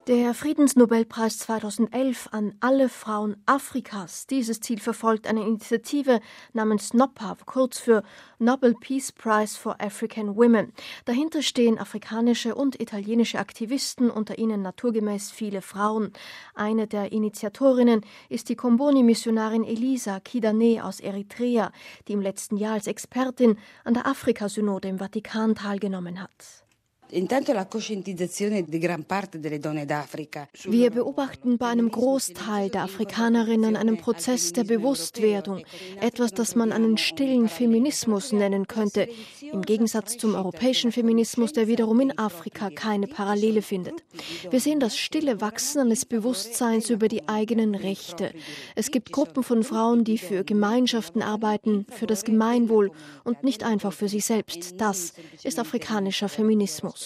Der Friedensnobelpreis 2011 an alle Frauen Afrikas. Dieses Ziel verfolgt eine Initiative namens NOPAV, kurz für Nobel Peace Prize for African Women. Dahinter stehen afrikanische und italienische Aktivisten, unter ihnen naturgemäß viele Frauen. Eine der Initiatorinnen ist die Comboni-Missionarin Elisa Kidane aus Eritrea, die im letzten Jahr als Expertin an der Afrikasynode im Vatikan teilgenommen hat. Wir beobachten bei einem Großteil der Afrikanerinnen einen Prozess der Bewusstwerdung, etwas, das man einen stillen Feminismus nennen könnte, im Gegensatz zum europäischen Feminismus, der wiederum in Afrika keine Parallele findet. Wir sehen das stille Wachsen eines Bewusstseins über die eigenen Rechte. Es gibt Gruppen von Frauen, die für Gemeinschaften arbeiten, für das Gemeinwohl und nicht einfach für sich selbst. Das ist afrikanischer Feminismus.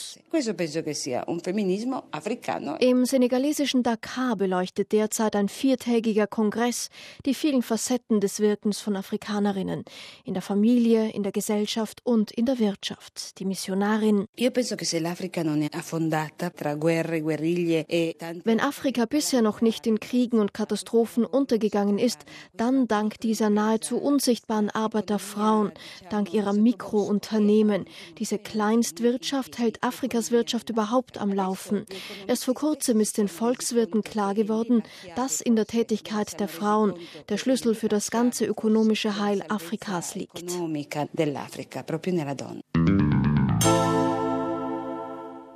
Im senegalesischen Dakar beleuchtet derzeit ein 4-tägiger Kongress die vielen Facetten des Wirkens von Afrikanerinnen in der Familie, in der Gesellschaft und in der Wirtschaft. Die Missionarin: Wenn Afrika bisher noch nicht in Kriegen und Katastrophen untergegangen ist, dann dank dieser nahezu unsichtbaren Arbeit der Frauen, dank ihrer Mikrounternehmen. Diese Kleinstwirtschaft hält Afrikas Wirtschaft überhaupt am Laufen. Erst vor kurzem ist den Volkswirten klar geworden, dass in der Tätigkeit der Frauen der Schlüssel für das ganze ökonomische Heil Afrikas liegt.